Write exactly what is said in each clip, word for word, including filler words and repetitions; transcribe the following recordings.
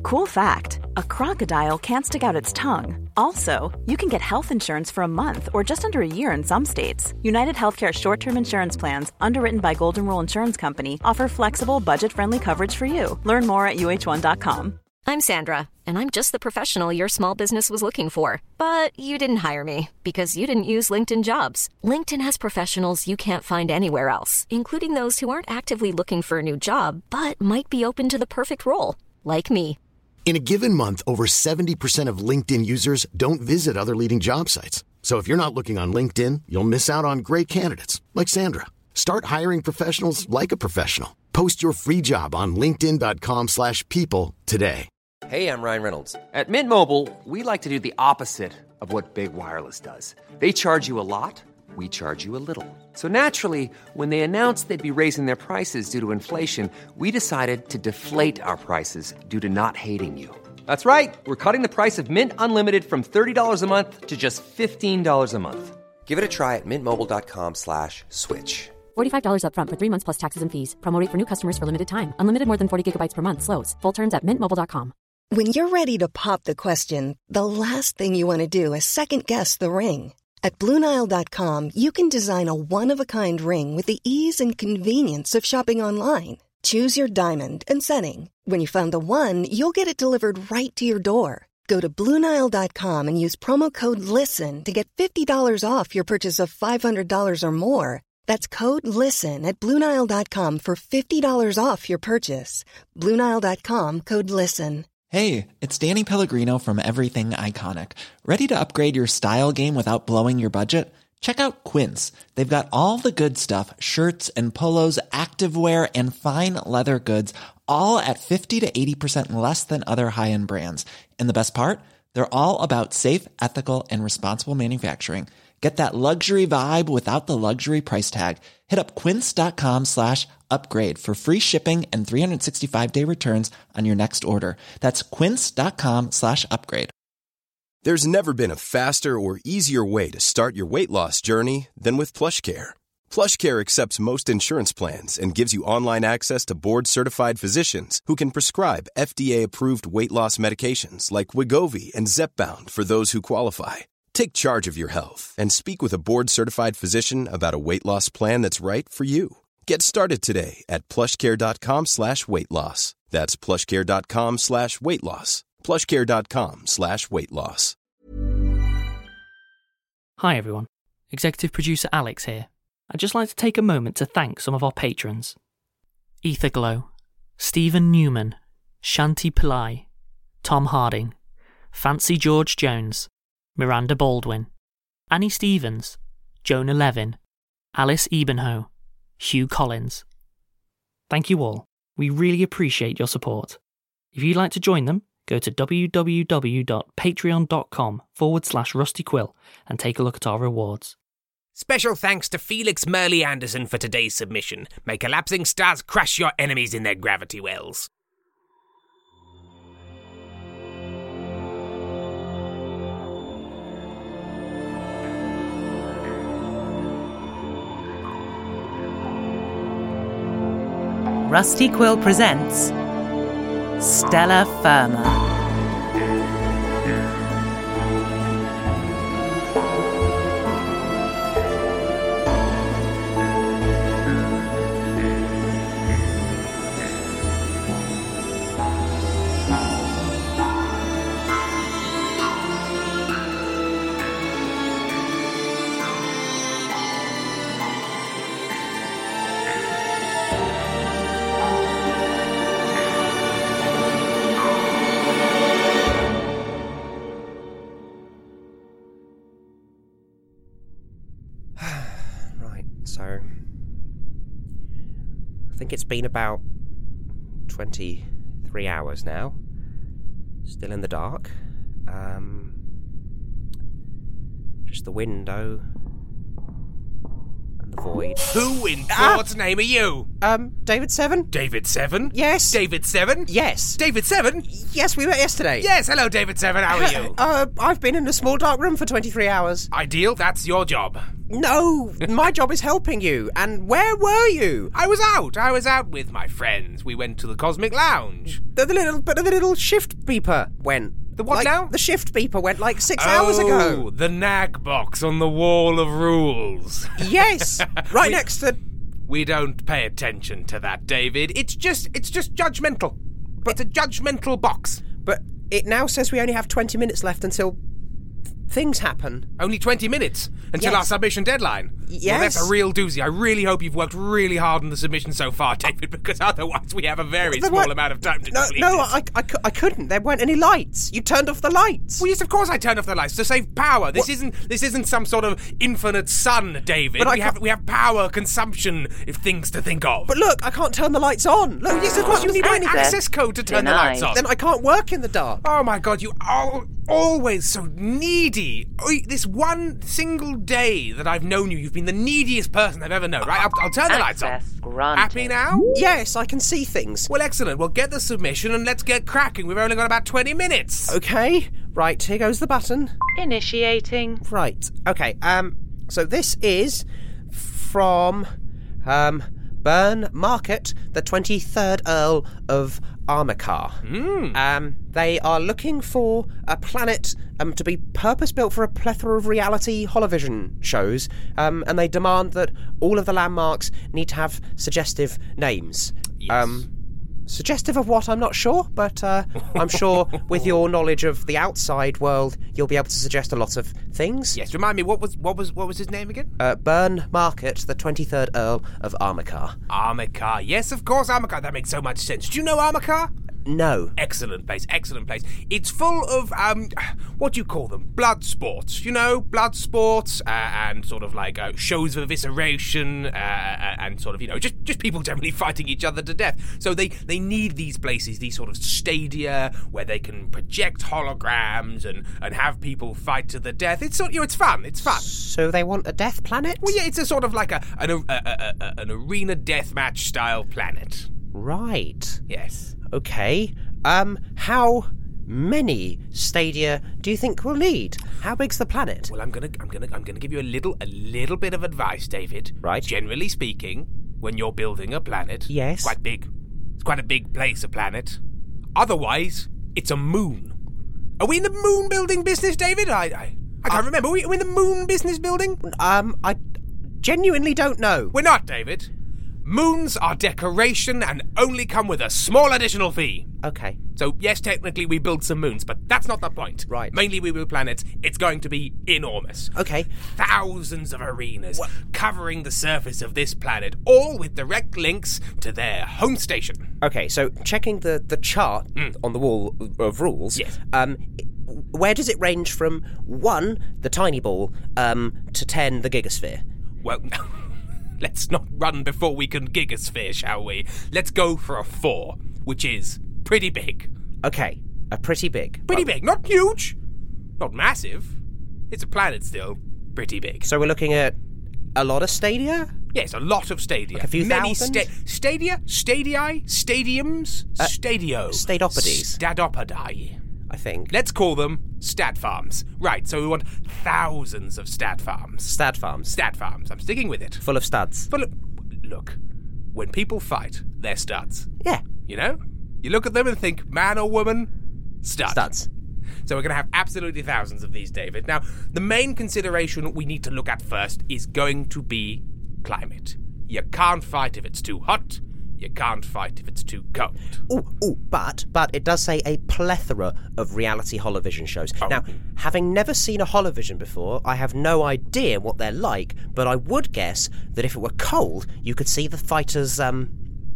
Cool fact, a crocodile can't stick out its tongue. Also, you can get health insurance for a month or just under a year in some states. United Healthcare short-term insurance plans, underwritten by Golden Rule Insurance Company, offer flexible, budget-friendly coverage for you. Learn more at U H one dot com. I'm Sandra, and I'm just the professional your small business was looking for. But you didn't hire me because you didn't use LinkedIn Jobs. LinkedIn has professionals you can't find anywhere else, including those who aren't actively looking for a new job, but might be open to the perfect role, like me. In a given month, over seventy percent of LinkedIn users don't visit other leading job sites. So if you're not looking on LinkedIn, you'll miss out on great candidates like Sandra. Start hiring professionals like a professional. Post your free job on linkedin dot com slash people today. Hey, I'm Ryan Reynolds. At Mint Mobile, we like to do the opposite of what Big Wireless does. They charge you a lot, we charge you a little. So naturally, when they announced they'd be raising their prices due to inflation, we decided to deflate our prices due to not hating you. That's right. We're cutting the price of Mint Unlimited from thirty dollars a month to just fifteen dollars a month. Give it a try at mintmobile.com slash switch. forty-five dollars up front for three months plus taxes and fees. Promo rate for new customers for limited time. Unlimited more than forty gigabytes per month slows. Full terms at mint mobile dot com. When you're ready to pop the question, the last thing you want to do is second-guess the ring. At Blue Nile dot com, you can design a one-of-a-kind ring with the ease and convenience of shopping online. Choose your diamond and setting. When you find the one, you'll get it delivered right to your door. Go to Blue Nile dot com and use promo code LISTEN to get fifty dollars off your purchase of five hundred dollars or more. That's code LISTEN at Blue Nile dot com for fifty dollars off your purchase. Blue Nile dot com, code LISTEN. Hey, it's Danny Pellegrino from Everything Iconic. Ready to upgrade your style game without blowing your budget? Check out Quince. They've got all the good stuff, shirts and polos, activewear, and fine leather goods, all at fifty to eighty percent less than other high-end brands. And the best part? They're all about safe, ethical, and responsible manufacturing. Get that luxury vibe without the luxury price tag. Hit up quince.com slash upgrade for free shipping and three sixty-five day returns on your next order. That's quince.com slash upgrade. There's never been a faster or easier way to start your weight loss journey than with PlushCare. PlushCare accepts most insurance plans and gives you online access to board-certified physicians who can prescribe F D A-approved weight loss medications like Wegovy and Zepbound for those who qualify. Take charge of your health and speak with a board-certified physician about a weight loss plan that's right for you. Get started today at plushcare.com slash weight loss. That's plushcare.com slash weight loss. plushcare.com slash weight loss. Hi everyone, Executive Producer Alex here. I'd just like to take a moment to thank some of our patrons. Etherglow, Stephen Newman, Shanti Pillai, Tom Harding, Fancy George Jones, Miranda Baldwin, Annie Stevens, Jonah Levin, Alice Ebenho, Hugh Collins. Thank you all. We really appreciate your support. If you'd like to join them, go to www.patreon.com forward slash Rusty Quill and take a look at our rewards. Special thanks to Felix Merley Anderson for today's submission. May collapsing stars crush your enemies in their gravity wells. Rusty Quill presents Stella Firma. So, I think it's been about twenty-three hours now. Still in the dark. Um, just the window and the void. Who in God's ah! name are you? Um, David Seven. David Seven? Yes. David Seven? Yes. David Seven? Yes, we met yesterday. Yes, hello David Seven, how are you? uh, I've been in a small dark room for twenty-three hours. Ideal, that's your job. No, my job is helping you. And where were you? I was out. I was out with my friends. We went to the Cosmic Lounge. The, the little, but the little shift beeper went. The what like, now? The shift beeper went like six oh, hours ago. The nag box on the wall of rules. Yes, right we, next to... We don't pay attention to that, David. It's just, it's just judgmental. But it's a judgmental box. But it now says we only have twenty minutes left until things happen. Only twenty minutes until yes. our submission deadline. Yes. Well, that's a real doozy. I really hope you've worked really hard on the submission so far, David, because otherwise we have a very there small weren't- amount of time to No, complete no, this. I, I, cou- I couldn't. There weren't any lights. You turned off the lights. Well, yes, of course I turned off the lights to save power. This What? isn't this isn't some sort of infinite sun, David. But I we have can't- we have power consumption if things to think of. But look, I can't turn the lights on. Look, yes, of course you need an anything. access code to turn the lights on. Then I can't work in the dark. Oh my God, you are always so needy. Oi, This one single day that I've known you, you've been the neediest person I've ever known, right? I'll, I'll turn the lights on. Granted. Happy now? Yes, I can see things. Well, excellent. Well, get the submission and let's get cracking. We've only got about twenty minutes. Okay, right, here goes the button. Initiating. Right, okay, um, so this is from, um, Burn Market, the twenty-third Earl of Armicar. Mm. Um, they are looking for a planet um, to be purpose-built for a plethora of reality holovision shows, um, and they demand that all of the landmarks need to have suggestive names. Yes. Um, suggestive of what, I'm not sure, but uh, I'm sure with your knowledge of the outside world, you'll be able to suggest a lot of things. Yes, remind me, what was what was what was his name again? Uh, Burn Market, the twenty-third Earl of Armicar. Armicar. Yes, of course, Armicar. That makes so much sense. Do you know Armicar? No. Excellent place, excellent place. It's full of, um, what do you call them? Blood sports, you know? Blood sports, uh, and sort of like uh, shows of evisceration, uh, and sort of, you know, just, just people generally fighting each other to death. So they, they need these places, these sort of stadia, where they can project holograms and, and have people fight to the death. It's sort, you know, it's fun, it's fun. So they want a death planet? Well, yeah, it's a sort of like a an, a, a, a, an arena deathmatch style planet. Right. Yes. Okay. Um, how many stadia do you think we'll need? How big's the planet? Well, I'm gonna, I'm gonna, I'm gonna give you a little, a little bit of advice, David. Right. Generally speaking, when you're building a planet, yes, quite big. It's quite a big place, a planet. Otherwise, it's a moon. Are we in the moon building business, David? I, I, I can't uh, remember. Are we, are we in the moon business building? Um, I genuinely don't know. We're not, David. Moons are decoration and only come with a small additional fee. Okay. So, yes, technically we build some moons, but that's not the point. Right. Mainly we build planets. It's going to be enormous. Okay. Thousands of arenas what? covering the surface of this planet, all with direct links to their home station. Okay, so checking the, the chart mm. on the wall of rules, yes. um, where does it range from one, the tiny ball, um, to ten, the gigasphere? Well... Let's not run before we can gigasphere, shall we? Let's go for a four, which is pretty big. Okay, a pretty big. Pretty well, big, not huge, not massive. It's a planet still, pretty big. So we're looking at a lot of stadia? Yes, a lot of stadia. Like a few Many thousand? Sta- stadia, stadii, stadiums, uh, stadio. Stadopodes. Stadopodii. I think. Let's call them stat farms. Right, so we want thousands of stat farms. Stat farms. Stat farms. I'm sticking with it. Full of studs. Full of... Look, when people fight, they're studs. Yeah. You know? You look at them and think, man or woman, stud. Studs. So we're going to have absolutely thousands of these, David. Now, the main consideration we need to look at first is going to be climate. You can't fight if it's too hot. You can't fight if it's too cold. Oh, oh, but but it does say a plethora of reality holovision shows. Oh. Now, having never seen a holovision before, I have no idea what they're like, but I would guess that if it were cold, you could see the fighters' um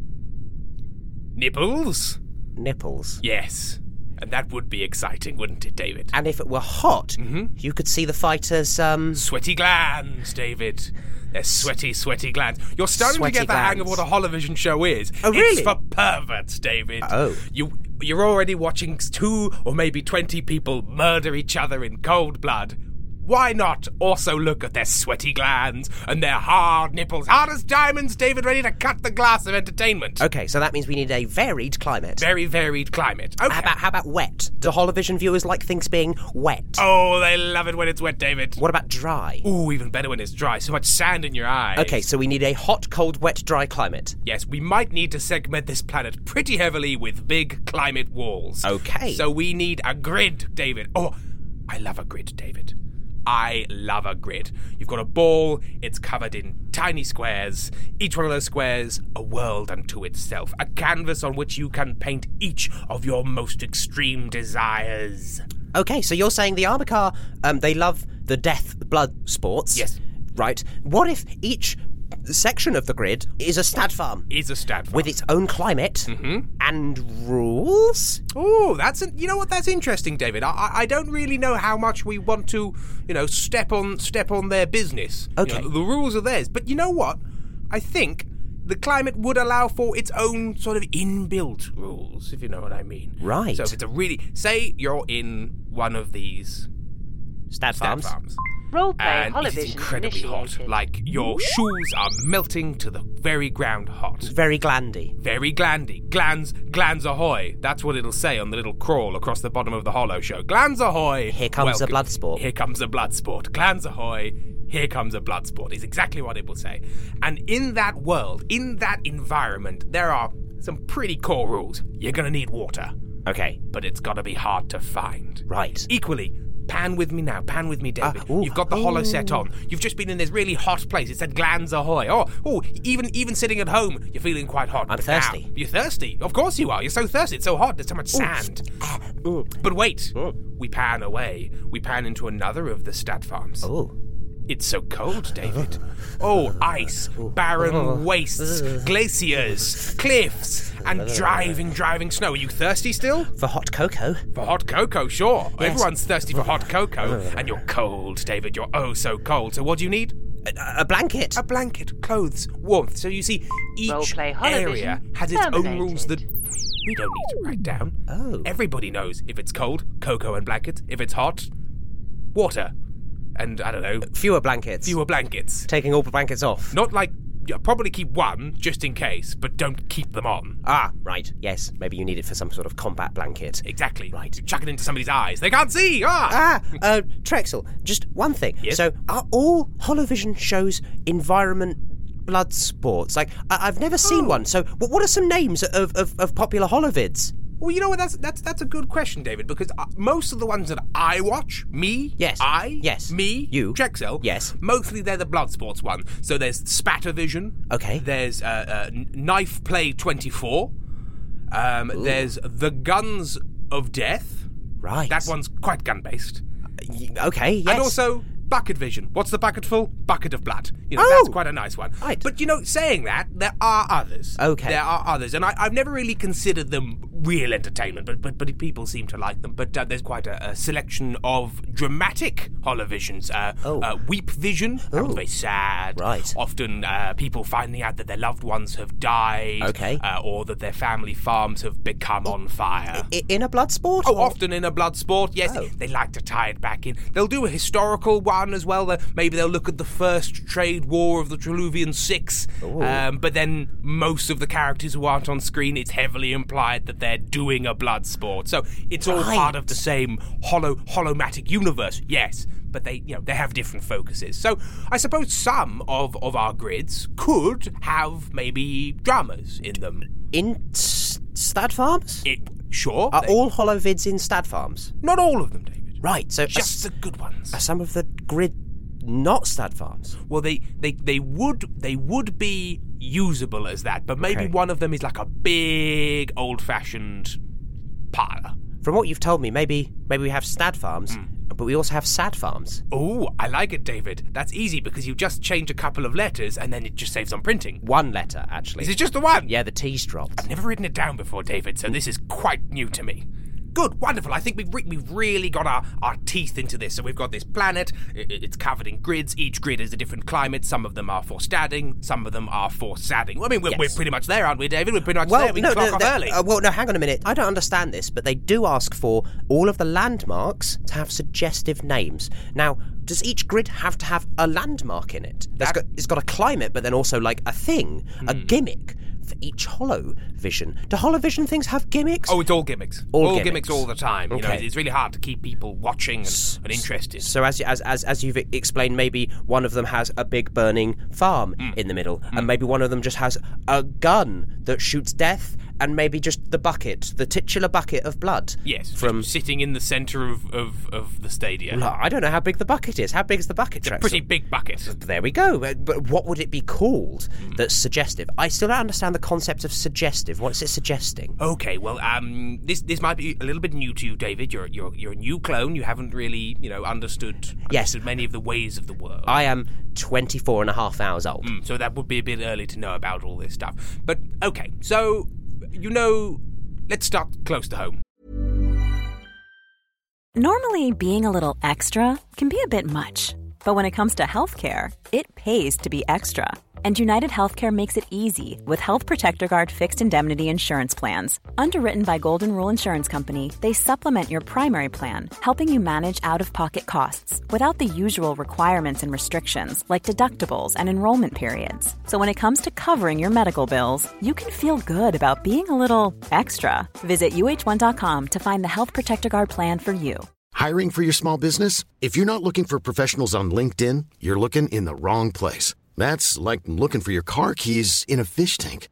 nipples? Nipples. Yes. And that would be exciting, wouldn't it, David? And if it were hot, mm-hmm. you could see the fighters' um sweaty glands, David. They're sweaty, sweaty glands. You're starting Sweaty to get the glands. hang of what a holovision show is. Oh, really? It's for perverts, David. Oh. You, you're already watching two or maybe twenty people murder each other in cold blood. why not also look at their sweaty glands and their hard nipples, hard as diamonds, David, ready to cut the glass of entertainment? Okay, so that means we need a varied climate. Very varied climate. Okay. How about, how about wet? Do Holovision viewers like things being wet? Oh, they love it when it's wet, David. What about dry? Ooh, even better when it's dry. So much sand in your eyes. Okay, so we need a hot, cold, wet, dry climate. Yes, we might need to segment this planet pretty heavily with big climate walls. Okay. So we need a grid, David. Oh, I love a grid, David. I love a grid. You've got a ball, it's covered in tiny squares. Each one of those squares, a world unto itself. A canvas on which you can paint each of your most extreme desires. Okay, so you're saying the Armachar, um, they love the death blood sports. Yes. Right. What if each section of the grid is a stat farm? Is a stat farm. With its own climate mm-hmm. and rules? Oh, that's a, you know what? That's interesting, David. I, I don't really know how much we want to, you know, step on step on their business. Okay. You know, the rules are theirs, but you know what? I think the climate would allow for its own sort of inbuilt rules, if you know what I mean. Right. So if it's a really, say you're in one of these stat, stat farms. farms. Roleplay And Holovision it's incredibly initiated. hot. Like, your shoes are melting to the very ground hot. Very glandy. Very glandy. Glands, glands ahoy. That's what it'll say on the little crawl across the bottom of the Holo show. Glands ahoy. Here comes Welcome. a blood sport. Here comes a blood sport. Glands ahoy. Here comes a blood sport is exactly what it will say. And in that world, in that environment, there are some pretty core rules. You're going to need water. Okay. But it's got to be hard to find. Right. Equally, pan with me now. Pan with me, David. Uh, ooh, You've got the ooh. holo set on. You've just been in this really hot place. It said glands ahoy. Oh, oh, even even sitting at home, you're feeling quite hot. I'm But thirsty. now, you're thirsty. Of course you are. You're so thirsty. It's so hot. There's so much sand. Ooh. But wait. Ooh. We pan away. We pan into another of the stat farms. Oh. It's so cold, David. Oh, ice, barren wastes, glaciers, cliffs, and driving, driving snow. Are you thirsty still? For hot cocoa? For hot cocoa, sure. Yes. Everyone's thirsty for hot cocoa. And you're cold, David. You're oh so cold. So what do you need? A, a blanket. A blanket, clothes, warmth. So you see, each Roleplay area Holovision has its own terminated. rules that we don't need to write down. Oh. Everybody knows if it's cold, cocoa and blankets. If it's hot, water. And, I don't know, Fewer blankets. fewer blankets. Taking all the blankets off. Not like, yeah, probably keep one, just in case, but don't keep them on. Ah, right. Yes. Maybe you need it for some sort of combat blanket. Exactly. Right. Chuck it into somebody's eyes. They can't see! Ah! Ah, uh, Trexel, just one thing. Yes? So, are all Holovision shows environment blood sports? Like, I- I've never seen Oh. one. So, what what are some names of, of, of popular Holovids? Well, you know what? That's that's that's a good question, David. Because uh, most of the ones that I watch, me, Yes. I, Yes. me, You. Trexel, Yes. mostly they're the blood sports one. So there's Spattervision. Okay. There's uh, uh, Knife Play twenty-four. Um, there's The Guns of Death. Right. That one's quite gun based. Y- Okay, yes. And also Bucket Vision. What's the bucket full? Bucket of blood. You know, Oh! that's quite a nice one. Right. But, you know, saying that, there are others. Okay. There are others. And I, I've never really considered them real entertainment, but but, but people seem to like them. But uh, there's quite a, a selection of dramatic holovisions. Uh, Oh. uh, Weep Vision. That one's Oh. very sad. Right. Often uh, people finding out that their loved ones have died. Okay. Uh, or that their family farms have become on fire. I- in a blood sport? Oh, or- often in a blood sport, yes. Oh. They like to tie it back in. They'll do a historical one as well. They'll- Maybe they'll look at the first trade war of the Treluvian Six. Um, but then most of the characters who aren't on screen, it's heavily implied that they're doing a blood sport. So it's all Right. part of the same holo holomatic universe, yes. But they, you know, they have different focuses. So I suppose some of, of our grids could have maybe dramas in them. In s- stat farms? It, sure. Are they- all Holovids in stat farms? Not all of them, David. Right, so Just are, the good ones. are some of the grid not stat farms? Well, they, they, they would they would be usable as that, but maybe Okay. one of them is like a big old-fashioned parlour. From what you've told me, maybe maybe we have stat farms, Hmm. but we also have sad farms. Oh, I like it, David. That's easy because you just change a couple of letters and then it just saves on printing. One letter, actually. Is it just the one? Yeah, the T's dropped. I've never written it down before, David, so this is quite new to me. Good, wonderful. I think we've, re- we've really got our, our teeth into this. So we've got this planet. I- it's covered in grids. Each grid is a different climate. Some of them are for stadding. Some of them are for sadding. Well, I mean, we're, Yes. we're pretty much there, aren't we, David? We're pretty much Well, there. We no, can clock no, off that- early. uh, well, no, hang on a minute. I don't understand this, but they do ask for all of the landmarks to have suggestive names. Now, does each grid have to have a landmark in it? That's got, it's got a climate, but then also like a thing, a gimmick for each Holovision. Do Holovision things have gimmicks? Oh, it's all gimmicks. All gimmicks. gimmicks. all the time. You know, Okay. it's really hard to keep people watching and, and interested. So as as as as you've explained, maybe one of them has a big burning farm Mm. in the middle, and maybe one of them just has a gun that shoots death, and maybe just the bucket, the titular bucket of blood. Yes, from. sitting in the centre of, of, of the stadium. Well, I don't know how big the bucket is. How big is the bucket? It's a Trexel? pretty big bucket. There we go. But but what would it be called that's suggestive? I still don't understand the concept of suggestive. What's it suggesting? Okay, well, um, this this might be a little bit new to you, David. You're you're you're a new clone. You haven't really, you know, understood, Yes. understood many of the ways of the world. I am twenty-four and a half hours old. Mm, so that would be a bit early to know about all this stuff. But okay, so you know, let's start close to home. Normally, being a little extra can be a bit much. But when it comes to healthcare, it pays to be extra. And United Healthcare makes it easy with Health Protector Guard fixed indemnity insurance plans. Underwritten by Golden Rule Insurance Company, they supplement your primary plan, helping you manage out-of-pocket costs without the usual requirements and restrictions like deductibles and enrollment periods. So when it comes to covering your medical bills, you can feel good about being a little extra. Visit U H one dot com to find the Health Protector Guard plan for you. Hiring for your small business? If you're not looking for professionals on LinkedIn, you're looking in the wrong place. That's like looking for your car keys in a fish tank.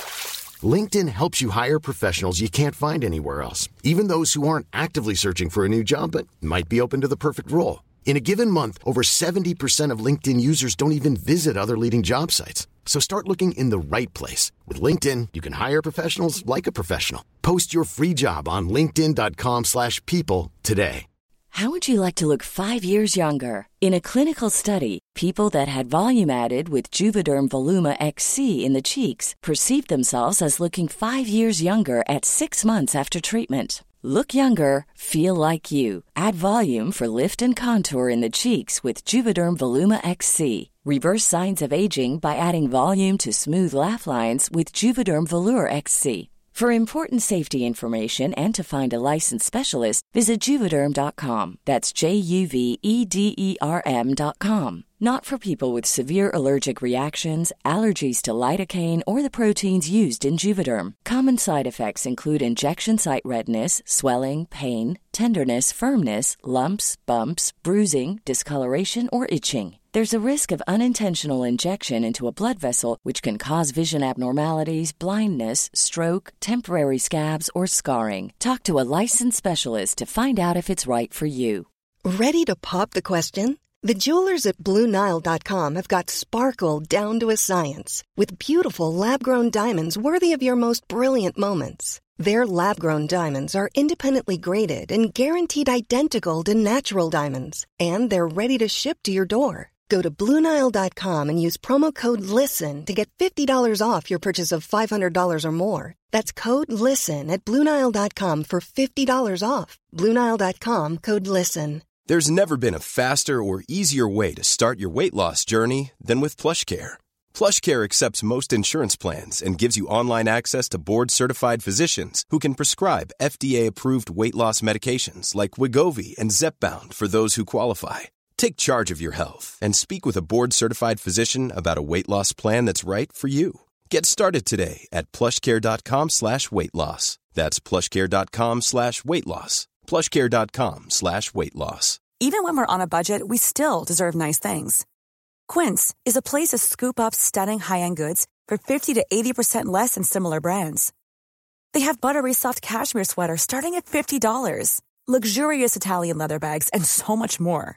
LinkedIn helps you hire professionals you can't find anywhere else, even those who aren't actively searching for a new job but might be open to the perfect role. In a given month, over seventy percent of LinkedIn users don't even visit other leading job sites. So start looking in the right place. With LinkedIn, you can hire professionals like a professional. Post your free job on linkedin dot com slash people today. How would you like to look five years younger? In a clinical study, people that had volume added with Juvederm Voluma X C in the cheeks perceived themselves as looking five years younger at six months after treatment. Look younger, feel like you. Add volume for lift and contour in the cheeks with Juvederm Voluma X C. Reverse signs of aging by adding volume to smooth laugh lines with Juvederm Volure X C. For important safety information and to find a licensed specialist, visit Juvederm dot com. That's J U V E D E R M dot com. Not for people with severe allergic reactions, allergies to lidocaine, or the proteins used in Juvederm. Common side effects include injection site redness, swelling, pain, tenderness, firmness, lumps, bumps, bruising, discoloration, or itching. There's a risk of unintentional injection into a blood vessel, which can cause vision abnormalities, blindness, stroke, temporary scabs, or scarring. Talk to a licensed specialist to find out if it's right for you. Ready to pop the question? The jewelers at Blue Nile dot com have got sparkle down to a science with beautiful lab-grown diamonds worthy of your most brilliant moments. Their lab-grown diamonds are independently graded and guaranteed identical to natural diamonds, and they're ready to ship to your door. Go to Blue Nile dot com and use promo code LISTEN to get fifty dollars off your purchase of five hundred dollars or more. That's code LISTEN at Blue Nile dot com for fifty dollars off. Blue Nile dot com, code LISTEN. There's never been a faster or easier way to start your weight loss journey than with PlushCare. PlushCare accepts most insurance plans and gives you online access to board-certified physicians who can prescribe F D A-approved weight loss medications like Wegovy and Zepbound for those who qualify. Take charge of your health and speak with a board-certified physician about a weight loss plan that's right for you. Get started today at plushcare.com slash weight loss. That's plushcare.com slash weight loss. plushcare.com slash weight loss. Even when we're on a budget, we still deserve nice things. Quince is a place to scoop up stunning high-end goods for fifty to eighty percent less than similar brands. They have buttery soft cashmere sweaters starting at fifty dollars, luxurious Italian leather bags, and so much more.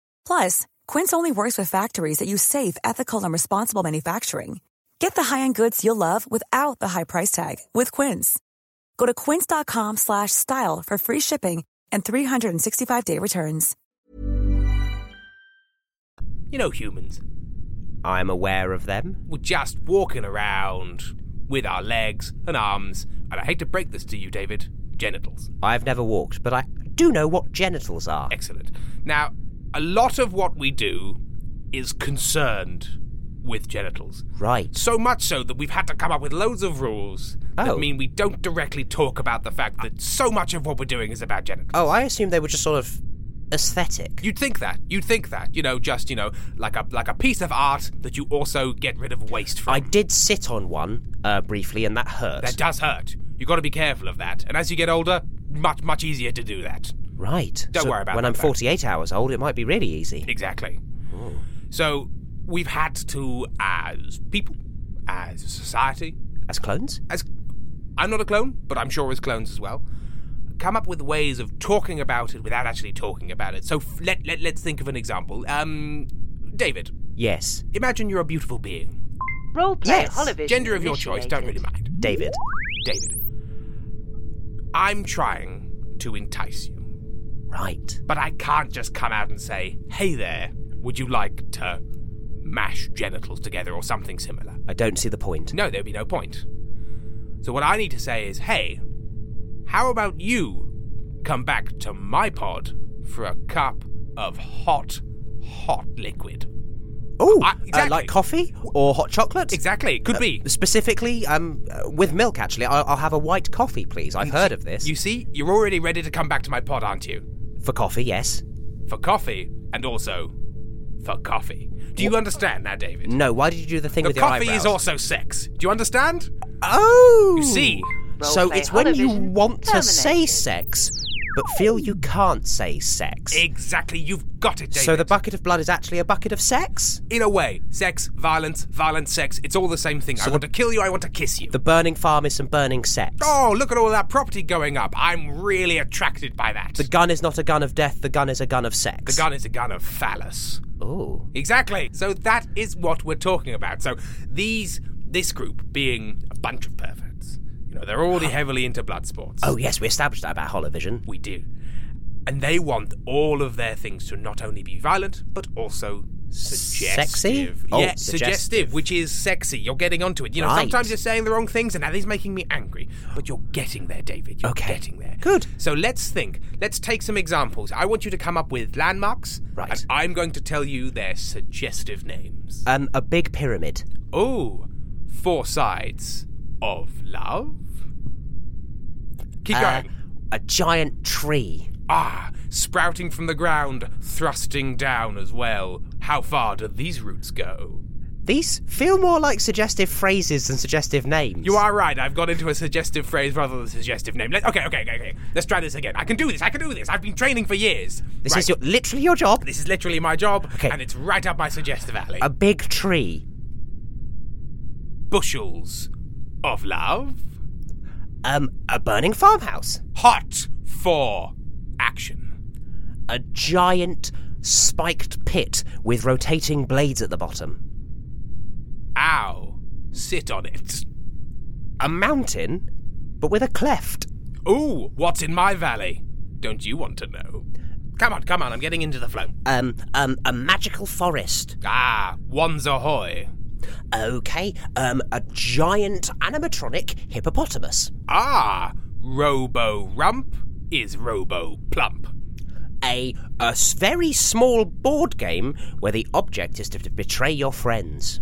Plus, Quince only works with factories that use safe, ethical, and responsible manufacturing. Get the high-end goods you'll love without the high price tag with Quince. Go to quince.com slash style for free shipping and three sixty-five day returns. You know humans. I'm aware of them. We're just walking around with our legs and arms. And I hate to break this to you, David, genitals. I've never walked, but I do know what genitals are. Excellent. Now, a lot of what we do is concerned with genitals. Right. So much so that we've had to come up with loads of rules Oh. that mean we don't directly talk about the fact that so much of what we're doing is about genitals. Oh, I assumed they were just sort of aesthetic. You'd think that. You'd think that. You know, just, you know, like a like a piece of art that you also get rid of waste from. I did sit on one uh, briefly, and that hurt. That does hurt. You've got to be careful of that. And as you get older, much, much easier to do that. Right. Don't So worry about when that. I'm forty-eight hours old, it might be really easy. Exactly. Oh. So we've had to, as people, as a society, As clones? as I'm not a clone, but I'm sure as clones as well, come up with ways of talking about it without actually talking about it. So f- let, let, let's think of an example. Um, David, Yes. imagine you're a beautiful being. Roleplay Yes. Holovision Gender of your choice, don't really mind. David. David, I'm trying to entice you, Right. but I can't just come out and say, hey there, would you like to mash genitals together or something similar? I don't see the point. No, there'd be no point. So what I need to say is, hey, how about you come back to my pod for a cup of hot, hot liquid? Oh, I- uh, exactly. like coffee or hot chocolate? Exactly, could be. Specifically, um, uh, with milk, actually. I'll, I'll have a white coffee, please. I've heard of this. You see, you're already ready to come back to my pod, aren't you? For coffee, yes. For coffee, and also for coffee. Do you understand now, David? No, why did you do the thing The with your coffee eyebrows? is also sex. Do you understand? Oh! You see, So Roleplay it's when you Holovision want to say terminated. sex, but feel you can't say sex. exactly, you've got it, David. So the bucket of blood is actually a bucket of sex? In a way, sex, violence, violent sex, it's all the same thing. I So want the- to kill you, I want to kiss you. The burning farm is some burning sex. Oh, look at all that property going up. I'm really attracted by that. The gun is not a gun of death, the gun is a gun of sex. The gun is a gun of phallus. Ooh. Exactly. So that is what we're talking about. So these, this group being a bunch of perverts, you know, they're already heavily into blood sports. Oh, yes, we established that about Holovision. We do. And they want all of their things to not only be violent, but also suggestive. Sexy? Oh, yeah, suggestive. suggestive, which is sexy. You're getting onto it. You know, Right. sometimes you're saying the wrong things, and that is making me angry. But you're getting there, David. You're Okay. getting there. Good. So let's think. Let's take some examples. I want you to come up with landmarks. Right. And I'm going to tell you their suggestive names. Um, a big pyramid. Oh, four sides of love. Keep Uh, going. A giant tree. Ah, sprouting from the ground, thrusting down as well. How far do these roots go? These feel more like suggestive phrases than suggestive names. You are right. I've got into a suggestive phrase rather than a suggestive name. Let, okay, okay, okay, okay. Let's try this again. I can do this. I can do this. I've been training for years. This Right. is your, literally your job. This is literally my job, Okay. and it's right up my suggestive alley. A big tree. Bushels of love. Um, a burning farmhouse. Hot for action. A giant spiked pit with rotating blades at the bottom. Ow. Sit on it. A mountain, but with a cleft. Ooh, what's in my valley? Don't you want to know? Come on, come on, I'm getting into the flow. Um, um, a magical forest. Ah, one's ahoy. Okay, um, a giant animatronic hippopotamus. Ah, Robo Rump is Robo Plump. A, a s- very small board game where the object is to betray your friends.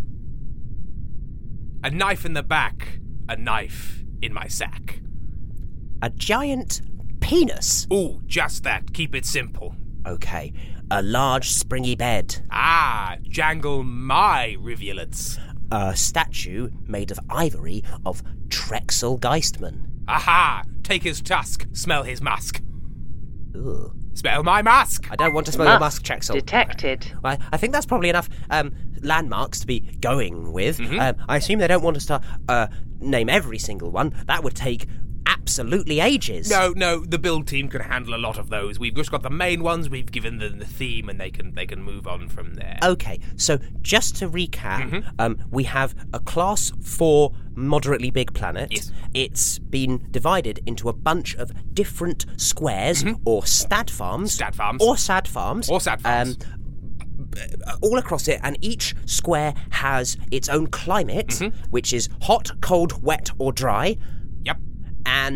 A knife in the back, a knife in my sack. A giant penis. Ooh, just that. Keep it simple. Okay, a large springy bed. Ah, jangle my rivulets. A statue made of ivory of Trexel Geistman. Aha! Take his tusk, smell his musk. Ugh. Smell my musk! I don't want to smell your musk, Trexel. Detected. I, I think that's probably enough um, landmarks to be going with. Mm-hmm. Um, I assume they don't want us to uh, name every single one. That would take absolutely ages. No, no, the build team can handle a lot of those. We've just got the main ones, we've given them the theme, and they can they can move on from there. Okay, so just to recap, Mm-hmm. um, we have a class four moderately big planet. Yes. It's been divided into a bunch of different squares or stad farms. Stad farms. Or sad farms. Or sad farms. Um, all across it, and each square has its own climate, which is hot, cold, wet, or dry. Yep. And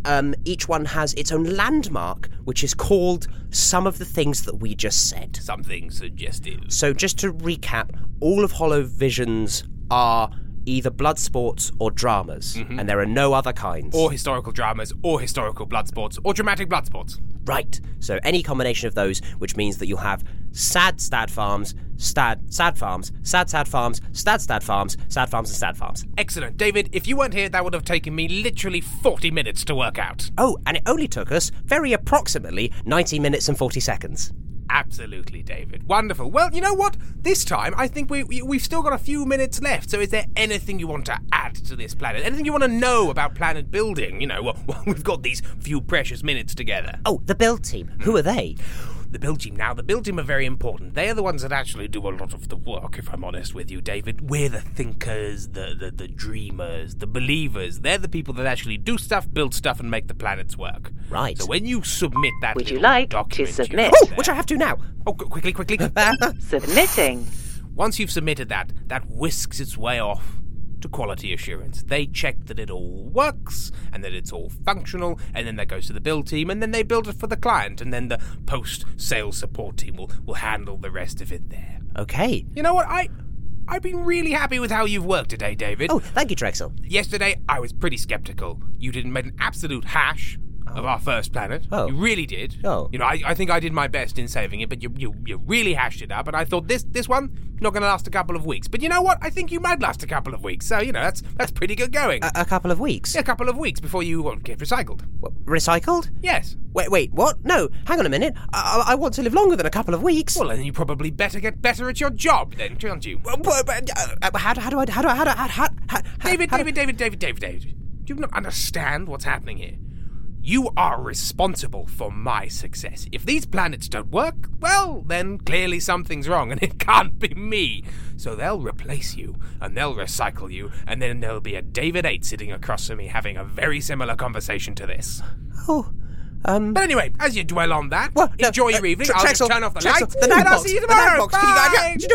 um, each one has its own landmark, which is called some of the things that we just said. Something suggestive. So just to recap, all of Hollow Visions are either blood sports or dramas, mm-hmm. and there are no other kinds. Or historical dramas, or historical blood sports, or dramatic blood sports. Right. So any combination of those, which means that you'll have sad stad farms, stad sad farms, sad sad farms, stad stad farms, sad farms and stad farms. Excellent. David, if you weren't here, that would have taken me literally forty minutes to work out. Oh, and it only took us very approximately ninety minutes and forty seconds. Absolutely, David. Wonderful. Well, you know what? This time, I think we, we, we've still got a few minutes left, so is there anything you want to add to this planet? Anything you want to know about planet building? You know, well, well we've got these few precious minutes together. Oh, the build team. Who are they? The build team. Now, the build team are very important. They are the ones that actually do a lot of the work, if I'm honest with you, David. We're the thinkers, the, the, the dreamers, the believers. They're the people that actually do stuff, build stuff, and make the planets work. Right. So when you submit that Would you like document, to submit? Oh, which I have to now. Oh, quickly, quickly. Submitting. Once you've submitted that, that whisks its way off to quality assurance. They check that it all works and that it's all functional, and then that goes to the build team, and then they build it for the client, and then the post-sales support team will, will handle the rest of it there. Okay. You know what? I, I've been really happy with how you've worked today, David. Oh, thank you, Drexel. Yesterday, I was pretty skeptical. You didn't make an absolute hash of our first planet. Oh. You really did. Oh. You know, I, I think I did my best in saving it, but you you, you really hashed it up, and I thought this this one not going to last a couple of weeks. But you know what? I think you might last a couple of weeks. So, you know, that's that's pretty good going. A, a couple of weeks? Yeah, a couple of weeks before you well, get recycled. What, recycled? Yes. Wait, wait, what? No, hang on a minute. I, I want to live longer than a couple of weeks. Well, then you probably better get better at your job, then, don't you? Uh, uh, how, how do I... How do I... How do I... How, how, how, David, how David, do... David, David, David, David. Do you not understand what's happening here? You are responsible for my success. If these planets don't work, well, then clearly something's wrong, and it can't be me. So they'll replace you, and they'll recycle you, and then there'll be a David eight sitting across from me having a very similar conversation to this. Oh, um... But anyway, as you dwell on that, well, no, enjoy uh, your evening. Tr- I'll Trexel, just turn off the Trexel, lights, the and I'll box, see you the tomorrow. box. Bye! Can you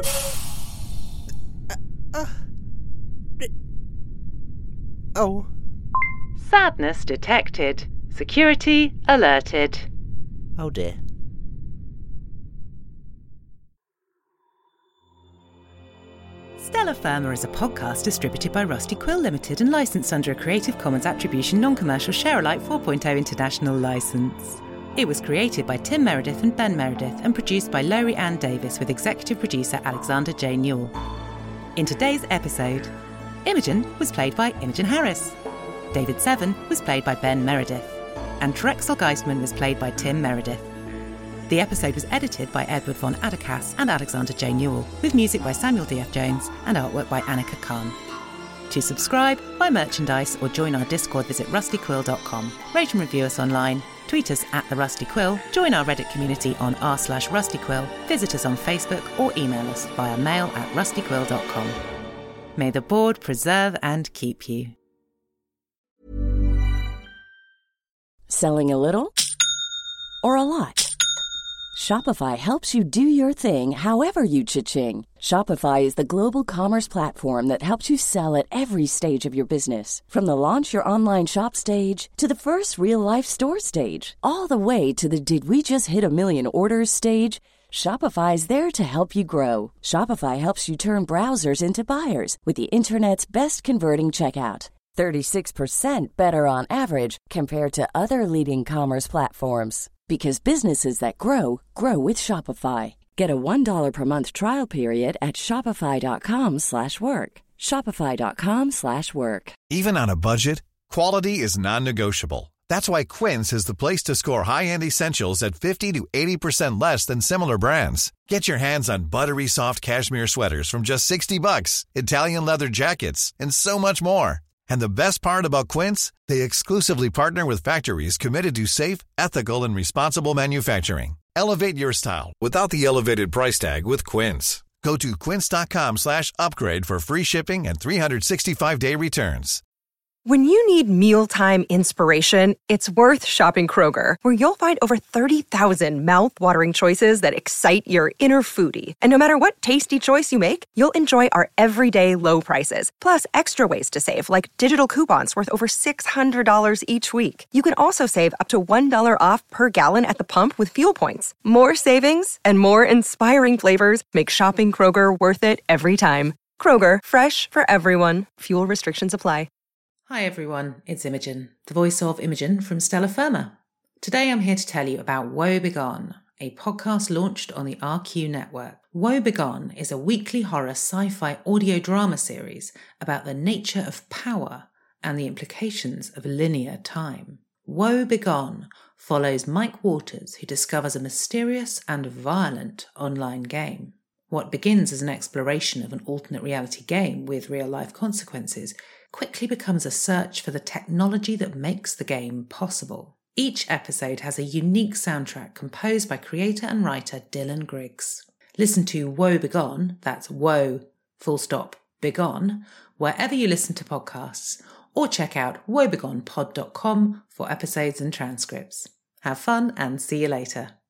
go... uh, uh, oh. Sadness detected. Security alerted. Oh dear. Stellar Firma is a podcast distributed by Rusty Quill Limited and licensed under a Creative Commons Attribution Non-Commercial Share-alike four point oh International License. It was created by Tim Meredith and Ben Meredith and produced by Laurie Ann Davis with executive producer Alexander J. Newell. In today's episode, Imogen was played by Imogen Harris. David Seven was played by Ben Meredith. And Drexel Geisman was played by Tim Meredith. The episode was edited by Edward von Adekas and Alexander J. Newell, with music by Samuel D F Jones and artwork by Annika Khan. To subscribe, buy merchandise, or join our Discord, visit rusty quill dot com. Rate and review us online, tweet us at The Rusty Quill, join our Reddit community on r slash rustyquill, visit us on Facebook, or email us via mail at rusty quill dot com. May the board preserve and keep you. Selling a little or a lot? Shopify helps you do your thing however you cha-ching. Shopify is the global commerce platform that helps you sell at every stage of your business. From the launch your online shop stage to the first real-life store stage, all the way to the did we just hit a million orders stage. Shopify is there to help you grow. Shopify helps you turn browsers into buyers with the internet's best converting checkout. thirty-six percent better on average compared to other leading commerce platforms. Because businesses that grow, grow with Shopify. Get a one dollar per month trial period at shopify.com slash work. Shopify.com slash work. Even on a budget, quality is non-negotiable. That's why Quince is the place to score high-end essentials at fifty to eighty percent less than similar brands. Get your hands on buttery soft cashmere sweaters from just sixty bucks, Italian leather jackets, and so much more. And the best part about Quince, they exclusively partner with factories committed to safe, ethical, and responsible manufacturing. Elevate your style without the elevated price tag with Quince. Go to quince.com slash upgrade for free shipping and three sixty-five day returns. When you need mealtime inspiration, it's worth shopping Kroger, where you'll find over thirty thousand mouth-watering choices that excite your inner foodie. And no matter what tasty choice you make, you'll enjoy our everyday low prices, plus extra ways to save, like digital coupons worth over six hundred dollars each week. You can also save up to one dollar off per gallon at the pump with fuel points. More savings and more inspiring flavors make shopping Kroger worth it every time. Kroger, fresh for everyone. Fuel restrictions apply. Hi everyone, it's Imogen, the voice of Imogen from Stella Firma. Today I'm here to tell you about Woe Begone, a podcast launched on the R Q network. Woe Begone is a weekly horror sci-fi audio drama series about the nature of power and the implications of linear time. Woe Begone follows Mike Waters, who discovers a mysterious and violent online game. What begins as an exploration of an alternate reality game with real-life consequences quickly becomes a search for the technology that makes the game possible. Each episode has a unique soundtrack composed by creator and writer Dylan Griggs. Listen to Woe Begone, that's Woe, full stop, Begone, wherever you listen to podcasts, or check out woe begone pod dot com for episodes and transcripts. Have fun and see you later.